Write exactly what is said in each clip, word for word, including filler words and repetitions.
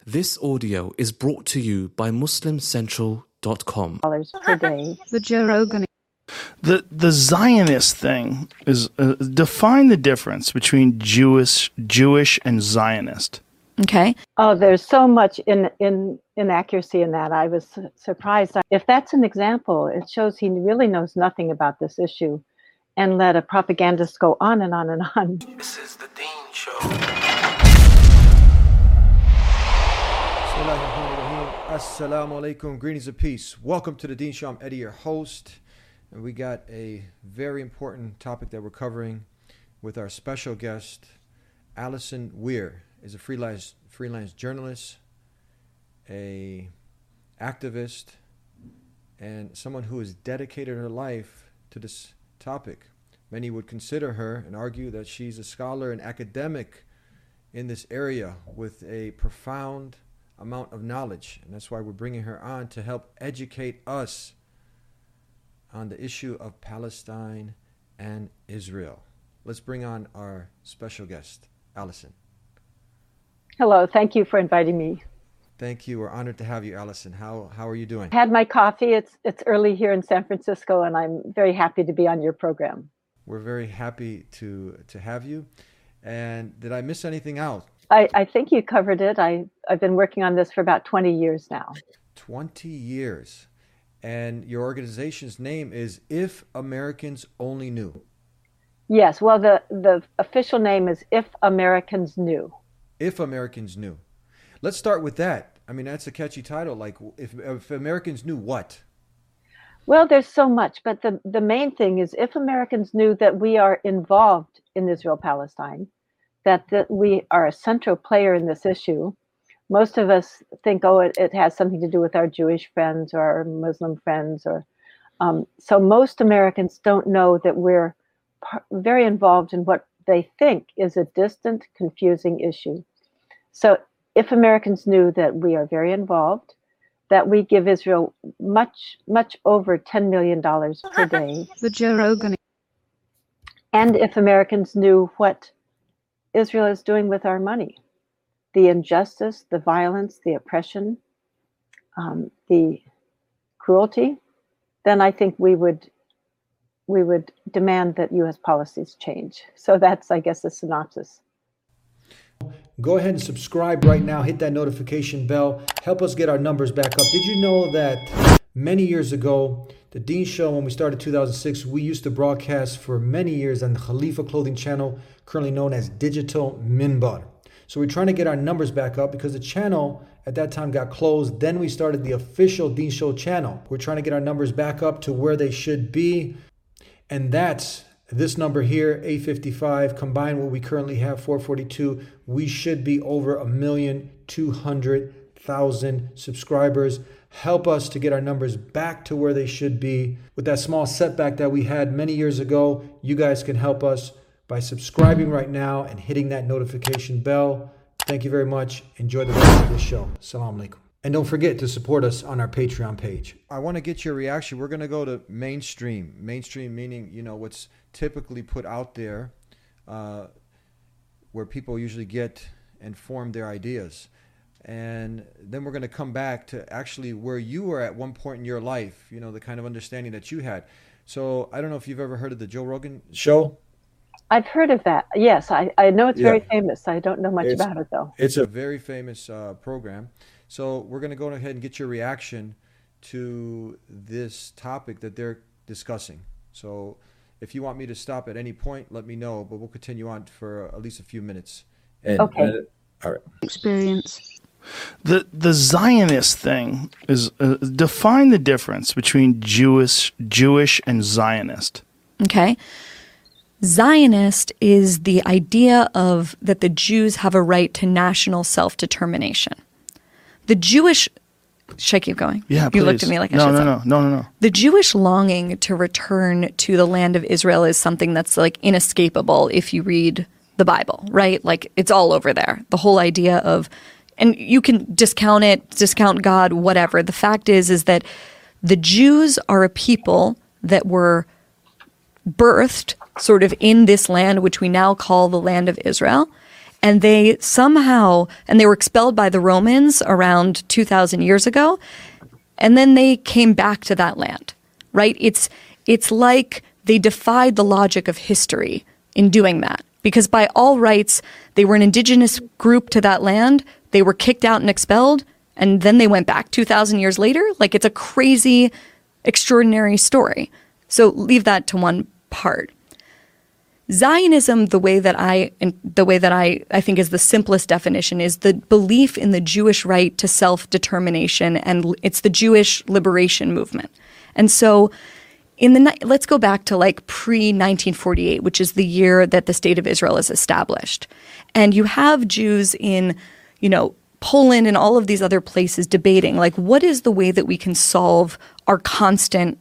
This audio is brought to you by Muslim Central dot com. Per day. The Joe Rogan. The the Zionist thing is uh, define the difference between Jewish Jewish and Zionist. Okay. Oh, there's so much in, in inaccuracy in that. I was su- surprised. If that's an example, it shows he really knows nothing about this issue and let a propagandist go on and on and on. This is the Dean Show. Assalamu alaikum. Greetings of peace. Welcome to the Dean Show. I'm Eddie, your host. And we got a very important topic that we're covering with our special guest, Allison Weir. Is a freelance freelance journalist, a activist, and someone who has dedicated her life to this topic. Many would consider her and argue that she's a scholar and academic in this area with a profound amount of knowledge, and that's why we're bringing her on to help educate us on the issue of Palestine and Israel. Let's bring on our special guest, Allison. Hello, thank you for inviting me. Thank you. We're honored to have you, Allison. How how are you doing? I had my coffee. It's it's early here in San Francisco, and I'm very happy to be on your program. We're very happy to to have you. And did I miss anything out? I, I think you covered it. I, I've been working on this for about twenty years now. twenty years. And your organization's name is If Americans Only Knew. Yes. Well, the, the official name is If Americans Knew. If Americans Knew. Let's start with that. I mean, that's a catchy title. Like, if, if Americans knew what? Well, there's so much, but the, the main thing is if Americans knew that we are involved in Israel-Palestine, that, that we are a central player in this issue. Most of us think, oh, it, it has something to do with our Jewish friends or our Muslim friends. or um, So most Americans don't know that we're par- very involved in what they think is a distant, confusing issue. So if Americans knew that we are very involved, that we give Israel much, much over ten million dollars per day. The Joe Rogan. And if Americans knew what Israel is doing with our money, the injustice, the violence, the oppression, um, the cruelty, then I think we would we would demand that U S policies change. So that's, I guess, a synopsis. Go ahead and subscribe right now. Hit that notification bell. Help us get our numbers back up. Did you know that many years ago, the Dean Show, when we started two thousand six, we used to broadcast for many years on the Khalifa Clothing Channel, currently known as Digital Minbar. So we're trying to get our numbers back up because the channel at that time got closed. Then we started the official Dean Show channel. We're trying to get our numbers back up to where they should be. And that's this number here, eight fifty-five, combined what we currently have, four forty-two. We should be over a million two hundred thousand subscribers. Help us to get our numbers back to where they should be. With that small setback that we had many years ago, you guys can help us by subscribing right now and hitting that notification bell. Thank you very much. Enjoy the rest of this show. Assalamu alaikum. And don't forget to support us on our Patreon page. I want to get your reaction. We're going to go to mainstream. Mainstream meaning, you know, what's typically put out there, uh, where people usually get and form their ideas. And then we're going to come back to actually where you were at one point in your life, you know, the kind of understanding that you had. So I don't know if you've ever heard of the Joe Rogan Show. I've heard of that. Yes, I, I know it's Yeah. very famous. I don't know much It's- about it, though. It's a very famous uh, program. So we're going to go ahead and get your reaction to this topic that they're discussing. So if you want me to stop at any point, let me know, but we'll continue on for at least a few minutes. And, Okay. uh, all right. Experience. The the Zionist thing is uh, define the difference between Jewish Jewish and Zionist. Okay. Zionist is the idea of that the Jews have a right to national self-determination. The Jewish, should I keep going? Yeah, You please. looked at me like I no, should no, stop. no, no, no, no. The Jewish longing to return to the land of Israel is something that's like inescapable if you read the Bible, right? Like it's all over there. The whole idea of, and you can discount it, discount God, whatever. The fact is, is that the Jews are a people that were birthed sort of in this land, which we now call the land of Israel. And they somehow, and they were expelled by the Romans around two thousand years ago, and then they came back to that land, right? It's it's like they defied the logic of history in doing that, because by all rights, they were an indigenous group to that land. They were kicked out and expelled, and then they went back two thousand years later. Like, it's a crazy, extraordinary story. So leave that to one part. Zionism, the way that I the way that I, I think is the simplest definition, is the belief in the Jewish right to self-determination, and it's the Jewish liberation movement. And so in the let's go back to like pre nineteen forty-eight, which is the year that the state of Israel is established. And you have Jews in, you know, Poland and all of these other places debating, like, what is the way that we can solve our constant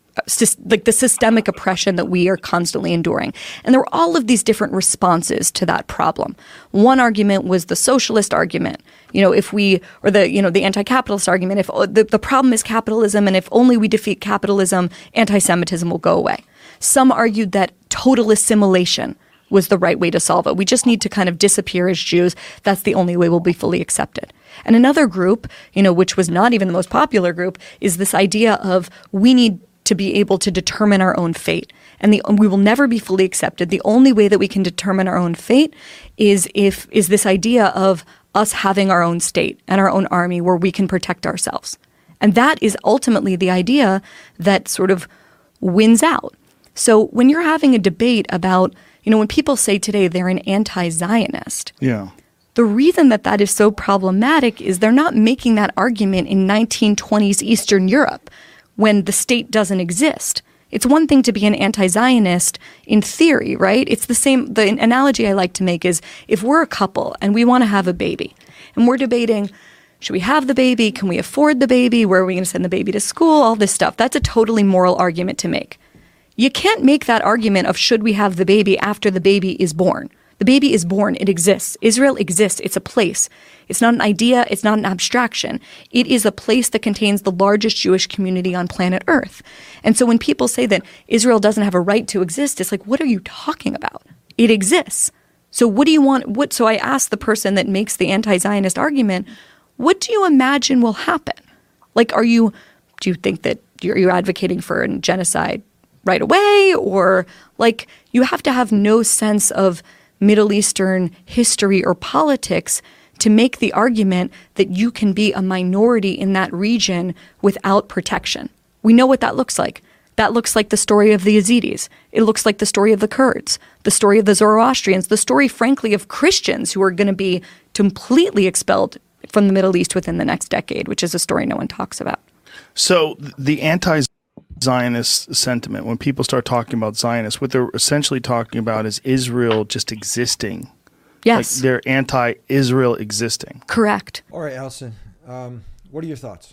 like the systemic oppression that we are constantly enduring. And there were all of these different responses to that problem. One argument was the socialist argument. You know, if we, or the, you know, the anti-capitalist argument, if the, the problem is capitalism, and if only we defeat capitalism, anti-Semitism will go away. Some argued that total assimilation was the right way to solve it. We just need to kind of disappear as Jews. That's the only way we'll be fully accepted. And another group, you know, which was not even the most popular group, is this idea of we need to be able to determine our own fate. And the, we will never be fully accepted. The only way that we can determine our own fate is if is this idea of us having our own state and our own army where we can protect ourselves. And that is ultimately the idea that sort of wins out. So when you're having a debate about, you know, when people say today they're an anti-Zionist, yeah. the reason that that is so problematic is they're not making that argument in nineteen twenties Eastern Europe, when the state doesn't exist. It's one thing to be an anti-Zionist in theory, right? It's the same, the analogy I like to make is if we're a couple and we want to have a baby and we're debating, should we have the baby? Can we afford the baby? Where are we going to send the baby to school? All this stuff. That's a totally moral argument to make. You can't make that argument of should we have the baby after the baby is born. The baby is born. It exists. Israel exists. It's a place. It's not an idea. It's not an abstraction. It is a place that contains the largest Jewish community on planet Earth. And so when people say that Israel doesn't have a right to exist, it's like, what are you talking about? It exists. So what do you want? What? So I asked the person that makes the anti-Zionist argument, what do you imagine will happen? Like, are you, do you think that you're, you're advocating for a genocide right away? Or like, you have to have no sense of Middle Eastern history or politics to make the argument that you can be a minority in that region without protection. We know what that looks like. That looks like the story of the Yazidis. It looks like the story of the Kurds, the story of the Zoroastrians, the story, frankly, of Christians who are going to be completely expelled from the Middle East within the next decade, which is a story no one talks about. So the anti-Zionist sentiment, when people start talking about Zionists, what they're essentially talking about is Israel just existing. Yes. Like they're anti-Israel existing. Correct. All right, Alison, um, what are your thoughts?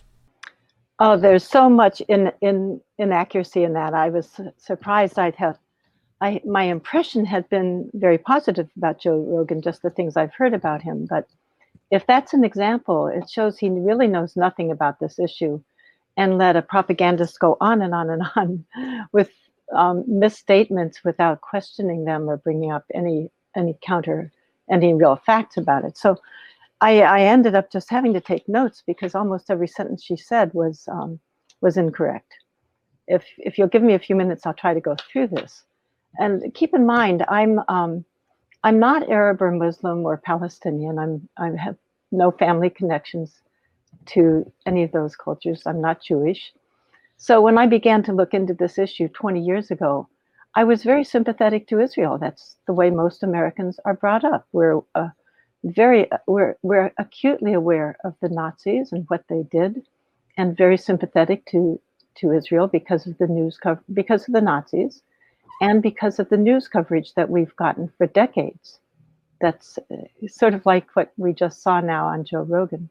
Oh, there's so much in, in inaccuracy in that. I was su- surprised. I'd have, I my impression had been very positive about Joe Rogan, just the things I've heard about him. But if that's an example, it shows he really knows nothing about this issue, and let a propagandist go on and on and on with um, misstatements without questioning them or bringing up any any counter, any real facts about it. So I, I ended up just having to take notes because almost every sentence she said was um, was incorrect. If if you'll give me a few minutes, I'll try to go through this. And keep in mind, I'm um, I'm not Arab or Muslim or Palestinian. I'm I have no family connections to any of those cultures. I'm not Jewish. So when I began to look into this issue twenty years ago, I was very sympathetic to Israel. That's the way most Americans are brought up. We're uh, very we're we're acutely aware of the Nazis and what they did, and very sympathetic to to Israel because of the news cover because of the Nazis, and because of the news coverage that we've gotten for decades. That's sort of like what we just saw now on Joe Rogan.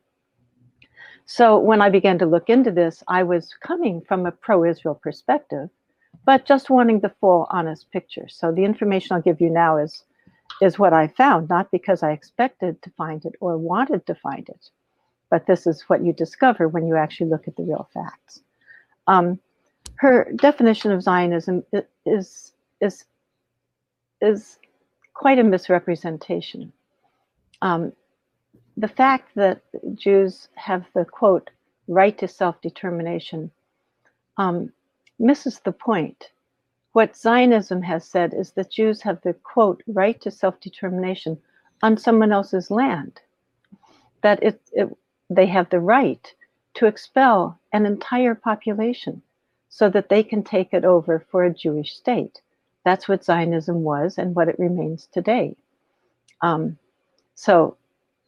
So when I began to look into this, I was coming from a pro-Israel perspective, but just wanting the full, honest picture. So the information I'll give you now is, is what I found, not because I expected to find it or wanted to find it, but this is what you discover when you actually look at the real facts. Um, her definition of Zionism is, is, is quite a misrepresentation. Um, the fact that Jews have the, quote, right to self-determination um, misses the point. What Zionism has said is that Jews have the, quote, right to self-determination on someone else's land, that it, it, they have the right to expel an entire population so that they can take it over for a Jewish state. That's what Zionism was and what it remains today. Um, so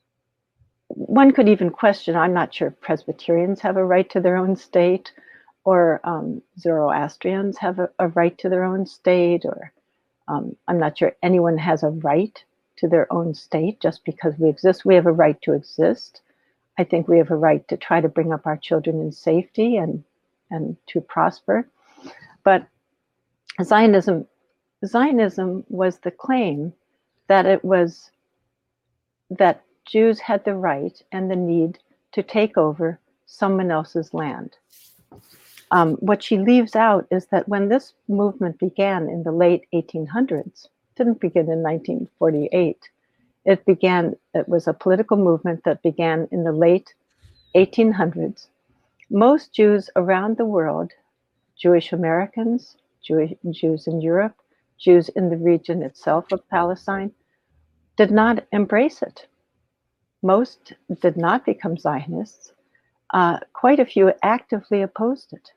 one could even question, I'm not sure if Presbyterians have a right to their own state, or um, Zoroastrians have a, a right to their own state, or um, I'm not sure anyone has a right to their own state just because we exist. We have a right to exist. I think we have a right to try to bring up our children in safety and, and to prosper. But Zionism, Zionism was the claim that it was that Jews had the right and the need to take over someone else's land. Um, what she leaves out is that when this movement began in the late eighteen hundreds, it didn't begin in nineteen forty-eight. It began, it was a political movement that began in the late eighteen hundreds. Most Jews around the world, Jewish Americans, Jewish, Jews in Europe, Jews in the region itself of Palestine, did not embrace it. Most did not become Zionists. Uh, quite a few actively opposed it.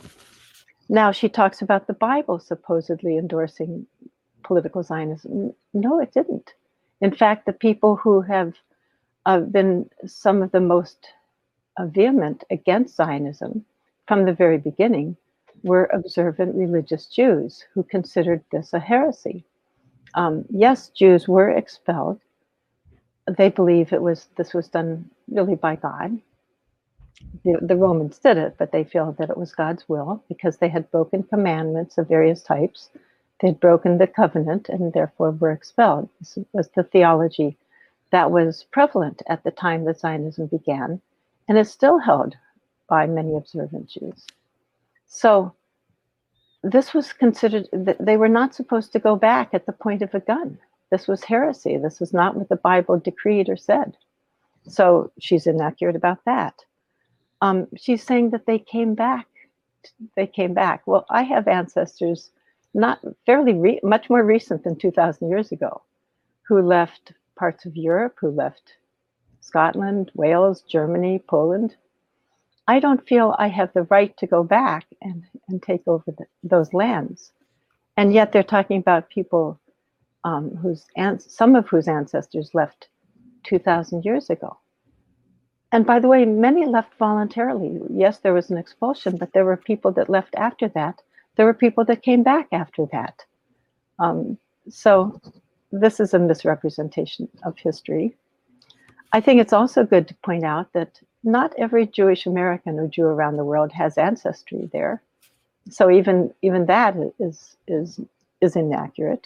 Now she talks about the Bible supposedly endorsing political Zionism. No, it didn't. In fact, the people who have uh, been some of the most uh, vehement against Zionism from the very beginning were observant religious Jews who considered this a heresy. Um, yes, Jews were expelled. They believe it was this was done really by God. The, the Romans did it, but they feel that it was God's will because they had broken commandments of various types. They had broken the covenant and therefore were expelled. This was the theology that was prevalent at the time that Zionism began and is still held by many observant Jews. So this was considered, they were not supposed to go back at the point of a gun. This was heresy. This was not what the Bible decreed or said. So she's inaccurate about that. Um, she's saying that they came back. They came back. Well, I have ancestors, not fairly re- much more recent than two thousand years ago, who left parts of Europe, who left Scotland, Wales, Germany, Poland. I don't feel I have the right to go back and, and take over the, those lands. And yet they're talking about people um, whose some of whose ancestors left two thousand years ago. And by the way, many left voluntarily. Yes, there was an expulsion, but there were people that left after that. There were people that came back after that. Um, so this is a misrepresentation of history. I think it's also good to point out that not every Jewish American or Jew around the world has ancestry there. So even, even that is, is, is inaccurate.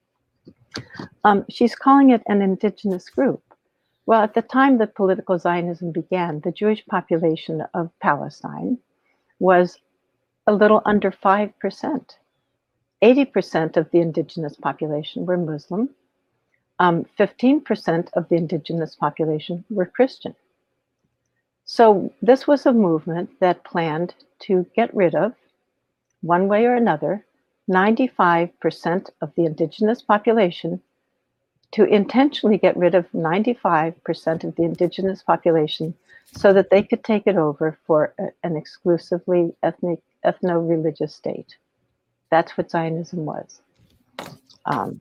Um, she's calling it an indigenous group. Well, at the time that political Zionism began, the Jewish population of Palestine was a little under five percent. eighty percent of the indigenous population were Muslim. Um, fifteen percent of the indigenous population were Christian. So this was a movement that planned to get rid of, one way or another, ninety-five percent of the indigenous population, to intentionally get rid of ninety-five percent of the indigenous population so that they could take it over for a, an exclusively ethnic, ethno-religious state. That's what Zionism was. Um,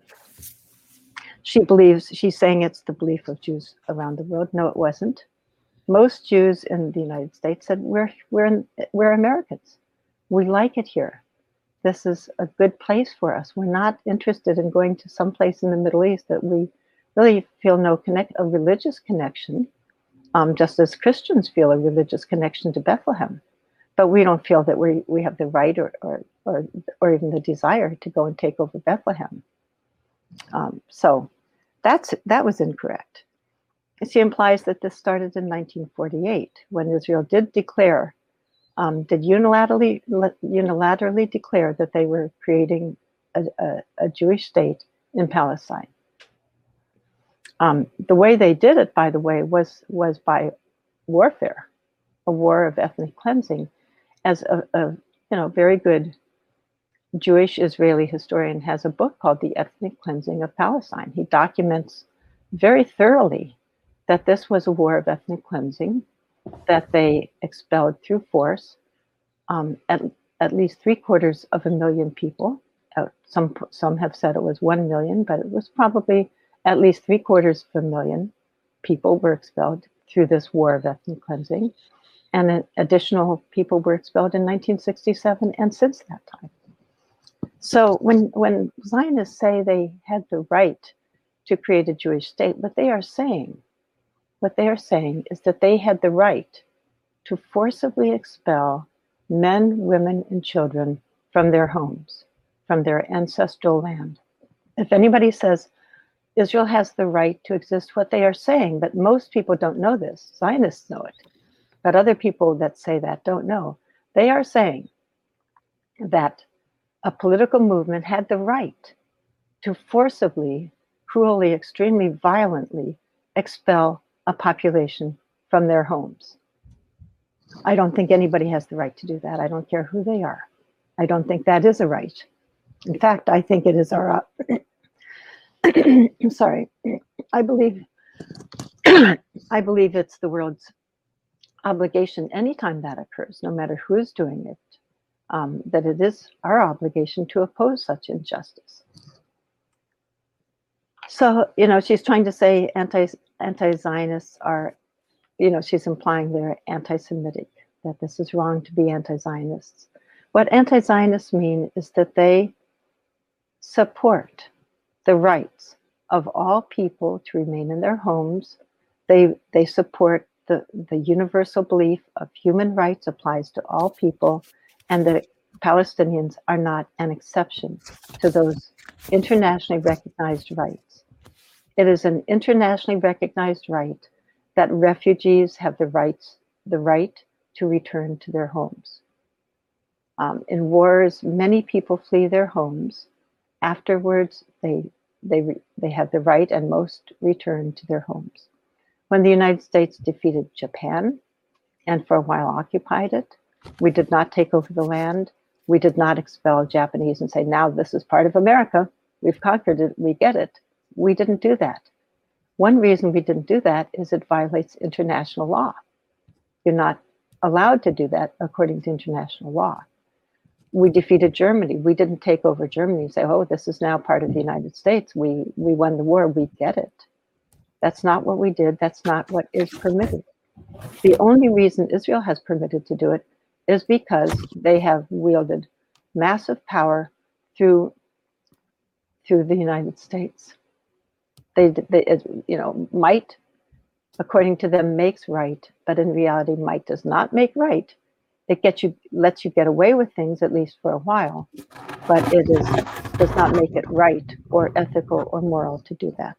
she believes, she's saying it's the belief of Jews around the world. No, it wasn't. Most Jews in the United States said, we're, we're, in, we're Americans. We like it here. This is a good place for us. We're not interested in going to some place in the Middle East that we really feel no connect, a religious connection, um, just as Christians feel a religious connection to Bethlehem. But we don't feel that we we have the right or or or, or even the desire to go and take over Bethlehem. Um, so that's that was incorrect. She implies that this started in nineteen forty-eight when Israel did declare, um, did unilaterally unilaterally declare that they were creating a, a, a Jewish state in Palestine. Um, the way they did it, by the way, was was by warfare, a war of ethnic cleansing. As a, a you know very good Jewish Israeli historian has a book called The Ethnic Cleansing of Palestine. He documents very thoroughly that this was a war of ethnic cleansing, that they expelled through force um, at, at least three quarters of a million people. Uh, some some have said it was one million, but it was probably at least three quarters of a million people were expelled through this war of ethnic cleansing. And additional people were expelled in nineteen sixty-seven and since that time. So when, when Zionists say they had the right to create a Jewish state, what they are saying, what they are saying is that they had the right to forcibly expel men, women, and children from their homes, from their ancestral land. If anybody says Israel has the right to exist, what they are saying, but most people don't know this, Zionists know it, but other people that say that don't know, they are saying that a political movement had the right to forcibly, cruelly, extremely violently expel a population from their homes. I don't think anybody has the right to do that. I don't care who they are. I don't think that is a right. In fact, I think it is our, I'm sorry, I believe, I believe it's the world's obligation anytime that occurs, no matter who's doing it, um, that it is our obligation to oppose such injustice. So, you know, she's trying to say anti, anti-Zionists are, you know, she's implying they're anti-Semitic, that this is wrong to be anti-Zionists. What anti-Zionists mean is that they support the rights of all people to remain in their homes. They, they support the, the universal belief of human rights applies to all people, and the Palestinians are not an exception to those internationally recognized rights. It is an internationally recognized right that refugees have the rights, the right to return to their homes. Um, in wars, many people flee their homes. Afterwards, they they they have the right, and most return to their homes. When the United States defeated Japan, and for a while occupied it, we did not take over the land. We did not expel Japanese and say, now this is part of America. We've conquered it. We get it. We didn't do that. One reason we didn't do that is it violates international law. You're not allowed to do that according to international law. We defeated Germany. We didn't take over Germany and say, oh, this is now part of the United States. We, we won the war. We get it. That's not what we did. That's not what is permitted. The only reason Israel has permitted to do it is because they have wielded massive power through, through the United States. They, they, you know, might, according to them, makes right, but in reality, might does not make right. It gets you, lets you get away with things, at least for a while, but it is, does not make it right or ethical or moral to do that.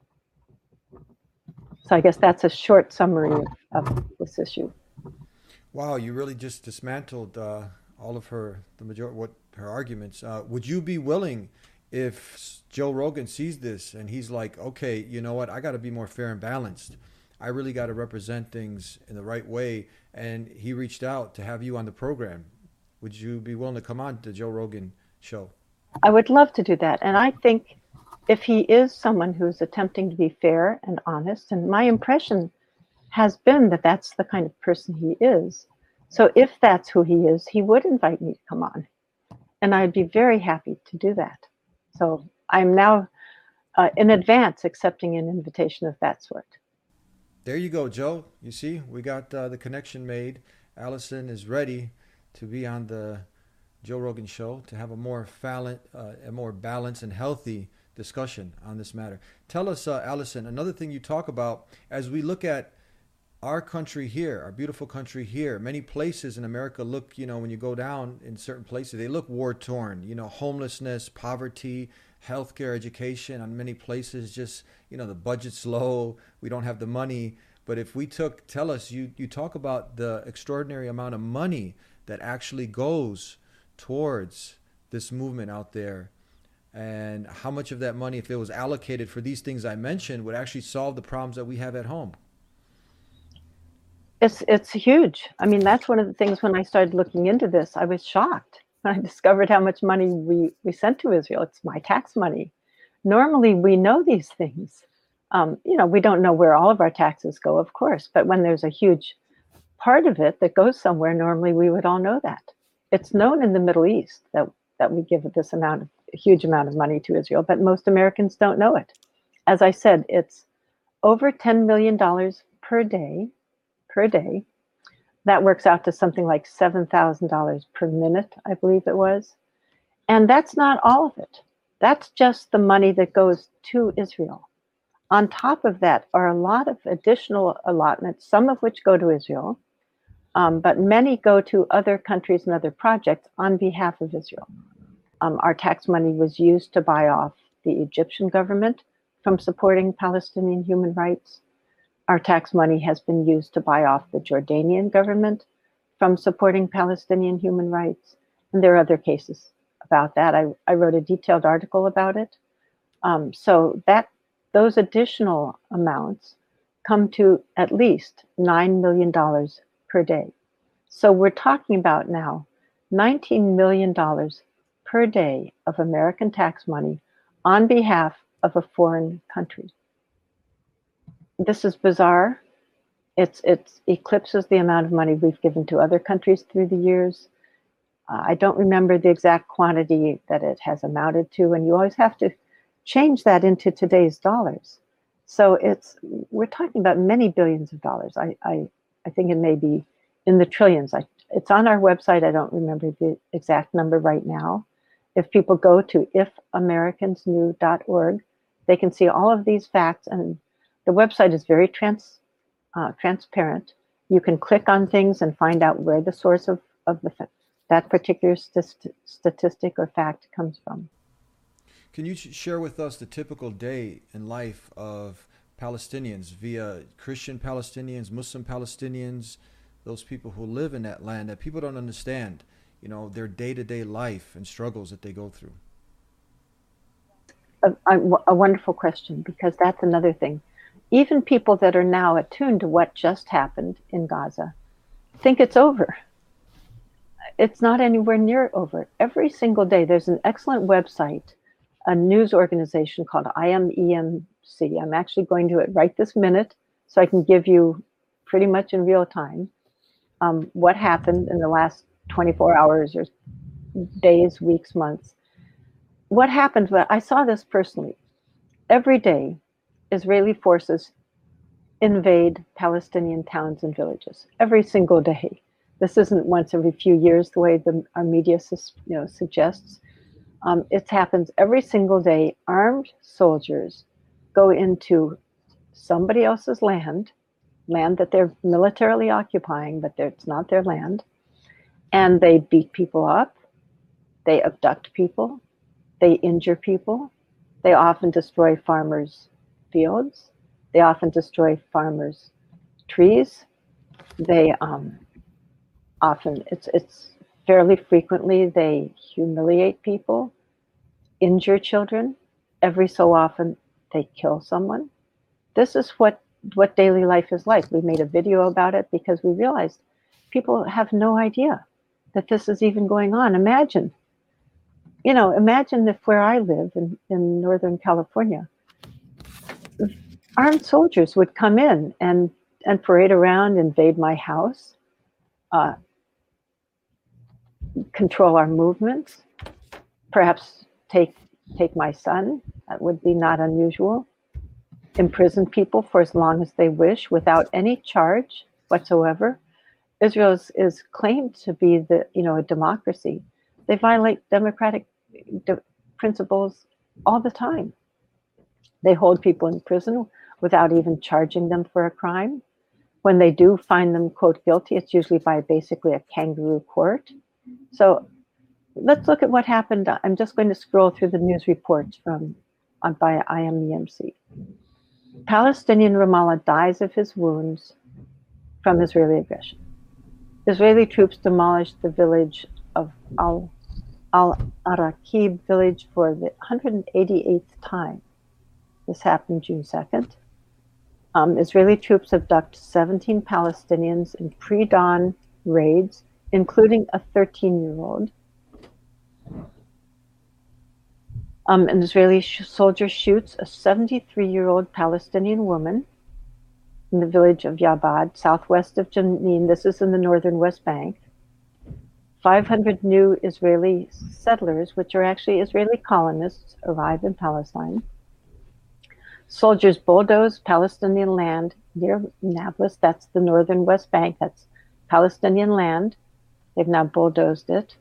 So I guess that's a short summary of, of this issue. Wow, you really just dismantled uh, all of her, the majority, what her arguments. Uh, would you be willing, if Joe Rogan sees this and he's like, okay, you know what, I got to be more fair and balanced. I really got to represent things in the right way. And he reached out to have you on the program. Would you be willing to come on to Joe Rogan show? I would love to do that. And I think if he is someone who's attempting to be fair and honest, and my impression has been that that's the kind of person he is. So if that's who he is, he would invite me to come on. And I'd be very happy to do that. So I'm now uh, in advance accepting an invitation of that sort. There you go, Joe. You see, we got uh, the connection made. Allison is ready to be on the Joe Rogan show to have a more fal- uh, a more balanced and healthy discussion on this matter. Tell us, uh, Allison, another thing you talk about as we look at our country here, our beautiful country here. Many places in America look, you know, when you go down in certain places, they look war-torn. You know, homelessness, poverty, healthcare, education. On many places, just, you know, the budget's low. We don't have the money. But if we took, tell us, you, you talk about the extraordinary amount of money that actually goes towards this movement out there and how much of that money, if it was allocated for these things I mentioned, would actually solve the problems that we have at home? It's it's huge. I mean, that's one of the things when I started looking into this, I was shocked when I discovered how much money we, we sent to Israel. It's my tax money. Normally, we know these things. Um, you know, we don't know where all of our taxes go, of course, but when there's a huge part of it that goes somewhere, normally we would all know that. It's known in the Middle East that, that we give this amount of, a huge amount of money to Israel, but most Americans don't know it. As I said, it's over ten million dollars per day, per day. That works out to something like seven thousand dollars per minute, I believe it was. And that's not all of it. That's just the money that goes to Israel. On top of that are a lot of additional allotments, some of which go to Israel, um, but many go to other countries and other projects on behalf of Israel. Um, our tax money was used to buy off the Egyptian government from supporting Palestinian human rights. Our tax money has been used to buy off the Jordanian government from supporting Palestinian human rights. And there are other cases about that. I, I wrote a detailed article about it. Um, so that those additional amounts come to at least nine million dollars per day. So we're talking about now nineteen million dollars per day of American tax money on behalf of a foreign country. This is bizarre. It's it's eclipses the amount of money we've given to other countries through the years. Uh, I don't remember the exact quantity that it has amounted to, and you always have to change that into today's dollars. So it's we're talking about many billions of dollars. I I, I think it may be in the trillions. I, it's on our website. I don't remember the exact number right now. If people go to if americans knew dot org, they can see all of these facts, and the website is very trans, uh, transparent. You can click on things and find out where the source of, of the, that particular st- statistic or fact comes from. Can you share with us the typical day in life of Palestinians, via Christian Palestinians, Muslim Palestinians, those people who live in that land that people don't understand, you know, their day-to-day life and struggles that they go through? A, a, a wonderful question, because that's another thing. Even people that are now attuned to what just happened in Gaza think it's over. It's not anywhere near over. Every single day, there's an excellent website, a news organization called I M E M C. I'm actually going to it right this minute, so I can give you pretty much in real time um, what happened in the last twenty-four hours or days, weeks, months. What happened, I saw this personally. Every day, Israeli forces invade Palestinian towns and villages. Every single day. This isn't once every few years the way the, our media you know, suggests. Um, it happens every single day. Armed soldiers go into somebody else's land, land that they're militarily occupying, but it's not their land, and they beat people up, they abduct people, they injure people, they often destroy farmers' fields, they often destroy farmers' trees, they um, often, it's it's fairly frequently, they humiliate people, injure children. Every so often, they kill someone. This is what, what daily life is like. We made a video about it because we realized people have no idea that this is even going on. Imagine, you know, imagine if where I live in, in Northern California, armed soldiers would come in and, and parade around, invade my house, uh, control our movements, perhaps take take my son. That would be not unusual. Imprison people for as long as they wish without any charge whatsoever. Israel is, is claimed to be the you know a democracy. They violate democratic de- principles all the time. They hold people in prison without even charging them for a crime. When they do find them, quote, guilty, it's usually by basically a kangaroo court. So let's look at what happened. I'm just going to scroll through the news reports from on by I M E M C. Palestinian Ramallah dies of his wounds from Israeli aggression. Israeli troops demolished the village of Al al-Araqib village for the one hundred eighty-eighth time. This happened June second. Um, Israeli troops abduct seventeen Palestinians in pre-dawn raids, including a thirteen-year-old. Um, an Israeli sh- soldier shoots a seventy-three-year-old Palestinian woman in the village of Yabad, southwest of Jenin. This is in the northern West Bank. five hundred new Israeli settlers, which are actually Israeli colonists, arrive in Palestine. Soldiers bulldoze Palestinian land near Nablus. That's the northern West Bank. That's Palestinian land. They've now bulldozed it.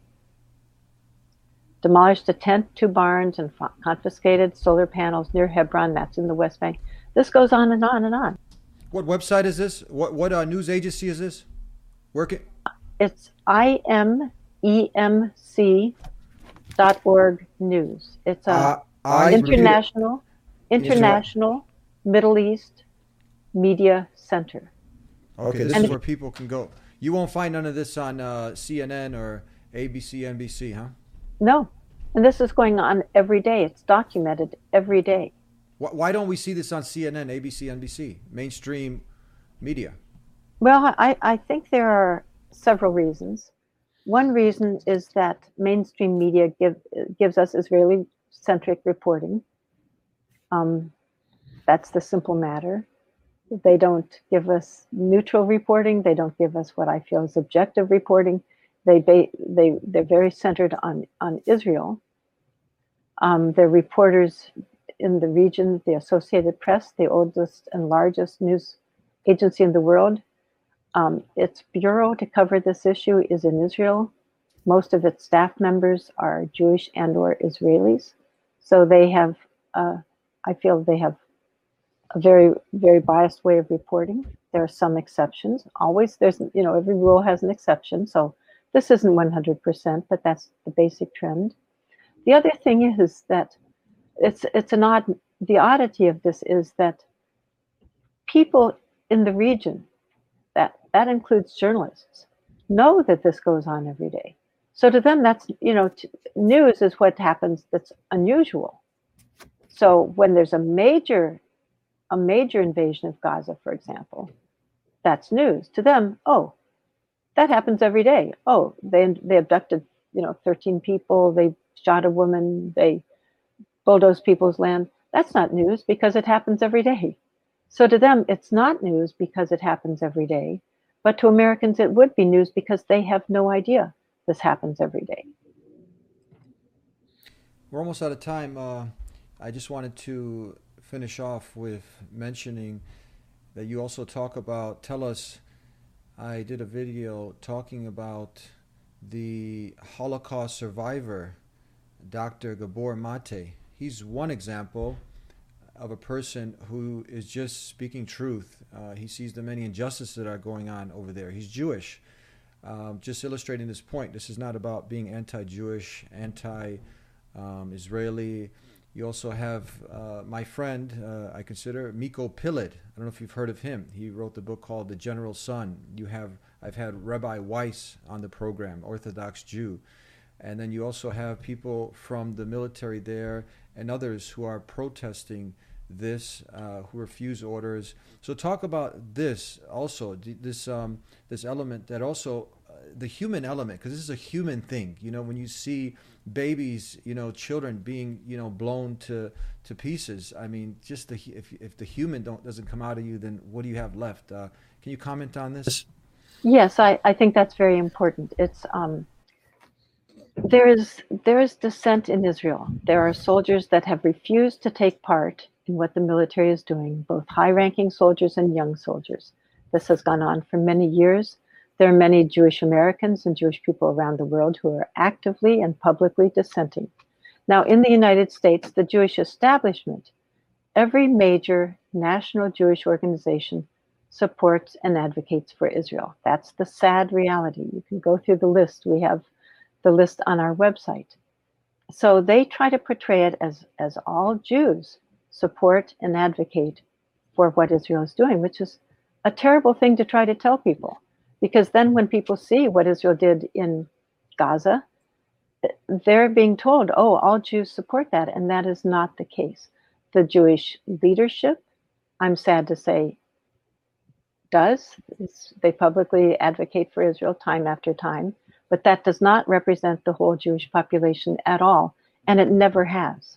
Demolished a tent, two barns, and f- confiscated solar panels near Hebron. That's in the West Bank. This goes on and on and on. What website is this? What what uh, news agency is this? Working? It's I M E M C dot org news. It's a Uh, I international, international Middle East media center. Okay, this And is if- where people can go. You won't find none of this on uh, C N N or A B C, N B C, huh? No, and this is going on every day. It's documented every day. Wh- Why don't we see this on C N N, A B C, N B C, mainstream media? Well, I, I think there are several reasons. One reason is that mainstream media give, gives us Israeli-centric reporting. Um, that's the simple matter. They don't give us neutral reporting. They don't give us what I feel is objective reporting. They they they they're very centered on on Israel. Um, they're reporters in the region, the Associated Press, the oldest and largest news agency in the world. Um, its bureau to cover this issue is in Israel. Most of its staff members are Jewish and or Israelis, so they have. Uh, I feel they have a very very biased way of reporting. There are some exceptions. Always, there's you know every rule has an exception. So. This isn't one hundred percent, but that's the basic trend. The other thing is that it's it's an odd, the oddity of this is that people in the region, that, that includes journalists, know that this goes on every day. So to them, that's, you know, t- news is what happens that's unusual. So when there's a major, a major invasion of Gaza, for example, that's news. To them, oh, that happens every day. Oh, they they abducted, you know, thirteen people. They shot a woman. They bulldozed people's land. That's not news because it happens every day. So to them, it's not news because it happens every day. But to Americans, it would be news because they have no idea this happens every day. We're almost out of time. Uh, I just wanted to finish off with mentioning that you also talk about, tell us, I did a video talking about the Holocaust survivor, Doctor Gabor Mate. He's one example of a person who is just speaking truth. Uh, he sees the many injustices that are going on over there. He's Jewish. Um, just illustrating this point, this is not about being anti-Jewish, anti-Israeli. You also have uh, my friend, uh, I consider, Miko Pilid. I don't know if you've heard of him. He wrote the book called The General Son. You have, I've had Rabbi Weiss on the program, Orthodox Jew. And then you also have people from the military there and others who are protesting this, uh, who refuse orders. So talk about this also, this um, this element that also, uh, the human element, because this is a human thing. You know, when you see babies, you know, children being, you know, blown to, to pieces. I mean, just the if if the human don't doesn't come out of you, then what do you have left? Uh, can you comment on this? Yes, I, I think that's very important. It's um, there is there is dissent in Israel. There are soldiers that have refused to take part in what the military is doing, both high-ranking soldiers and young soldiers. This has gone on for many years. There are many Jewish Americans and Jewish people around the world who are actively and publicly dissenting. Now, in the United States, the Jewish establishment, every major national Jewish organization supports and advocates for Israel. That's the sad reality. You can go through the list. We have the list on our website. So they try to portray it as, as all Jews support and advocate for what Israel is doing, which is a terrible thing to try to tell people. Because then when people see what Israel did in Gaza, they're being told, oh, all Jews support that, and that is not the case. The Jewish leadership, I'm sad to say, does. It's, they publicly advocate for Israel time after time, but that does not represent the whole Jewish population at all, and it never has.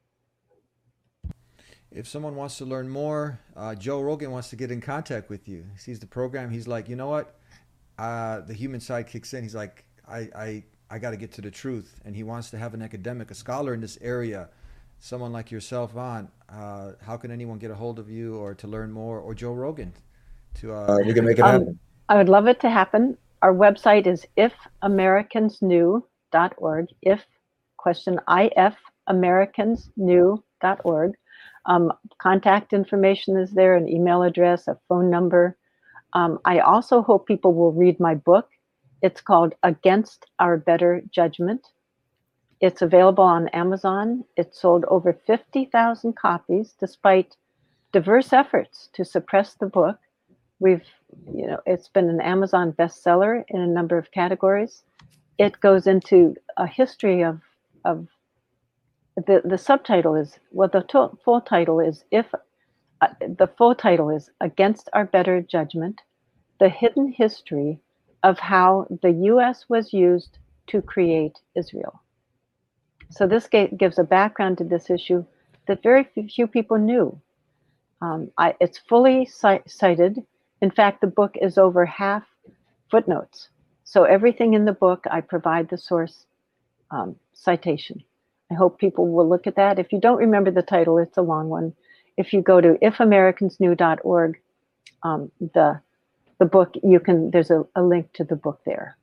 If someone wants to learn more, uh, Joe Rogan wants to get in contact with you. He sees the program. He's like, you know what? Uh, the human side kicks in. He's like, I, I, I got to get to the truth. And he wants to have an academic, a scholar in this area, someone like yourself on. Uh, how can anyone get a hold of you or to learn more, or Joe Rogan? To uh, we can make it happen. Um, I would love it to happen. Our website is if americans knew dot org. If, question I F, americans knew dot org. Um, contact information is there, an email address, a phone number. Um, I also hope people will read my book. It's called Against Our Better Judgment. It's available on Amazon. It sold over fifty thousand copies despite diverse efforts to suppress the book. We've, you know, it's been an Amazon bestseller in a number of categories. It goes into a history of, of The, the subtitle is, well, the to, full title is, if uh, the full title is Against Our Better Judgment, the hidden history of how the U S was used to create Israel. So this ga- gives a background to this issue that very few people knew. Um, I, it's fully ci- cited. In fact, the book is over half footnotes. So everything in the book, I provide the source um, citation. I hope people will look at that. If you don't remember the title, it's a long one. If you go to if americans knew dot org, um, the the book, you can, there's a, a link to the book there.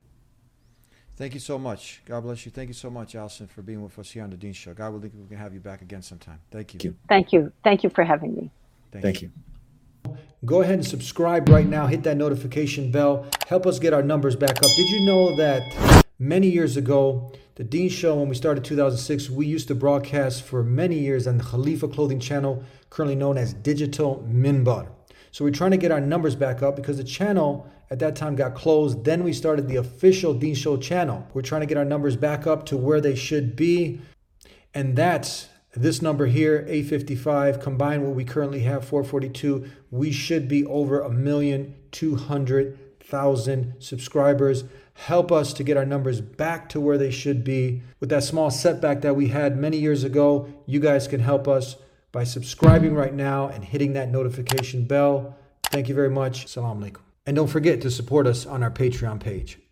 Thank you so much. God bless you. Thank you so much, Alison, for being with us here on the Dean Show. God willing, we can have you back again sometime. Thank you. Thank you. Thank you for having me. Thank, Thank you. you. Go ahead and subscribe right now. Hit that notification bell. Help us get our numbers back up. Did you know that many years ago, the Dean Show, when we started two thousand six, we used to broadcast for many years on the Khalifa Clothing Channel, currently known as Digital Minbar. So we're trying to get our numbers back up because the channel at that time got closed. Then we started the official Dean Show channel. We're trying to get our numbers back up to where they should be. And that's this number here, eight fifty-five, combined what we currently have, four forty-two. We should be over a million two hundred thousand subscribers. Help us to get our numbers back to where they should be. With that small setback that we had many years ago, you guys can help us by subscribing right now and hitting that notification bell. Thank you very much. Assalamu alaikum. And don't forget to support us on our Patreon page.